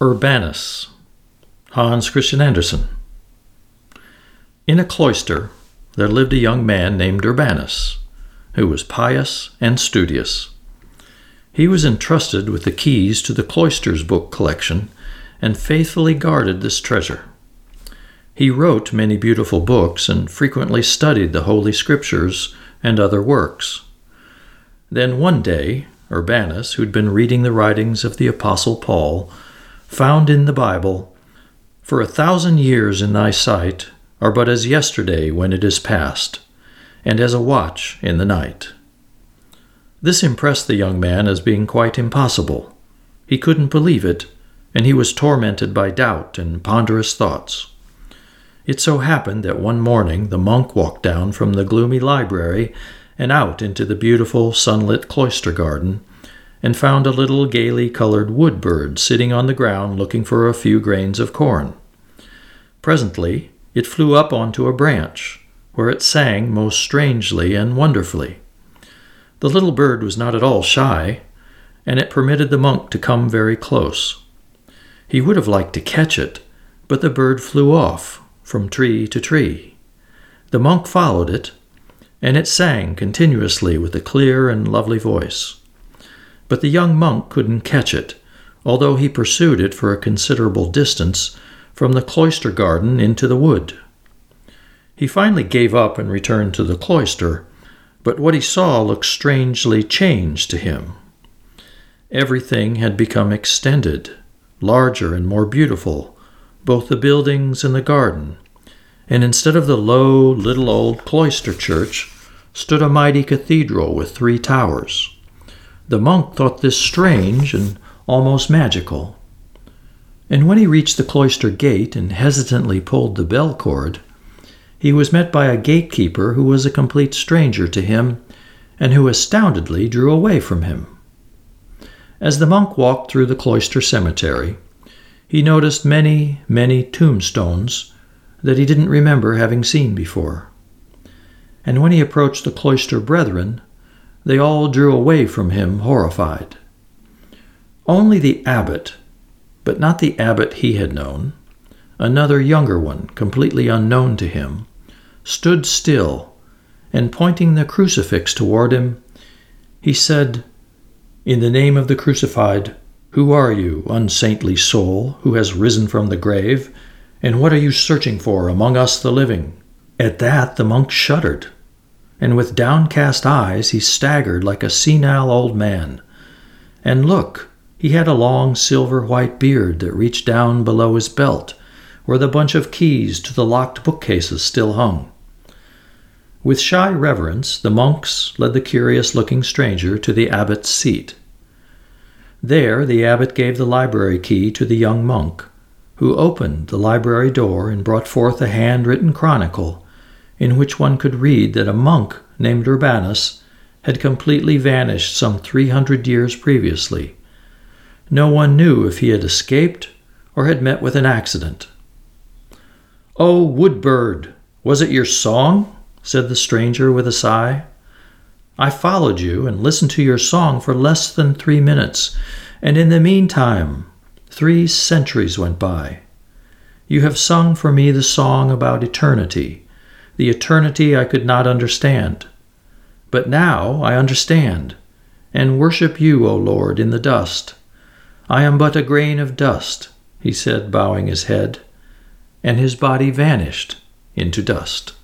Urbanus, Hans Christian Andersen. In a cloister there lived a young man named Urbanus, who was pious and studious. He was entrusted with the keys to the cloister's book collection and faithfully guarded this treasure. He wrote many beautiful books and frequently studied the Holy Scriptures and other works. Then one day, Urbanus, who'd been reading the writings of the Apostle Paul, found in the Bible, "For 1,000 years in thy sight are but as yesterday when it is past, and as a watch in the night." This impressed the young man as being quite impossible. He couldn't believe it, and he was tormented by doubt and ponderous thoughts. It so happened that one morning the monk walked down from the gloomy library and out into the beautiful sunlit cloister garden, and found a little gaily colored wood bird sitting on the ground looking for a few grains of corn. Presently it flew up onto a branch, where it sang most strangely and wonderfully. The little bird was not at all shy, and it permitted the monk to come very close. He would have liked to catch it, but the bird flew off from tree to tree. The monk followed it, and it sang continuously with a clear and lovely voice. But the young monk couldn't catch it, although he pursued it for a considerable distance from the cloister garden into the wood. He finally gave up and returned to the cloister, but what he saw looked strangely changed to him. Everything had become extended, larger and more beautiful, both the buildings and the garden, and instead of the low, little old cloister church, stood a mighty cathedral with 3 towers. The monk thought this strange and almost magical. And when he reached the cloister gate and hesitantly pulled the bell cord, he was met by a gatekeeper who was a complete stranger to him and who astoundedly drew away from him. As the monk walked through the cloister cemetery, he noticed many, many tombstones that he didn't remember having seen before. And when he approached the cloister brethren, they all drew away from him horrified. Only the abbot, but not the abbot he had known, another younger one, completely unknown to him, stood still, and pointing the crucifix toward him, he said, "In the name of the crucified, who are you, unsaintly soul, who has risen from the grave, and what are you searching for among us the living?" At that the monk shuddered, and with downcast eyes he staggered like a senile old man. And look, he had a long silver-white beard that reached down below his belt, where the bunch of keys to the locked bookcases still hung. With shy reverence, the monks led the curious-looking stranger to the abbot's seat. There the abbot gave the library key to the young monk, who opened the library door and brought forth a handwritten chronicle in which one could read that a monk named Urbanus had completely vanished some 300 years previously. No one knew if he had escaped or had met with an accident. "Oh, woodbird, was it your song?" said the stranger with a sigh. "I followed you and listened to your song for less than 3 minutes, and in the meantime 3 centuries went by. You have sung for me the song about eternity, the eternity I could not understand. But now I understand, and worship you, O Lord, in the dust. I am but a grain of dust," he said, bowing his head, and his body vanished into dust.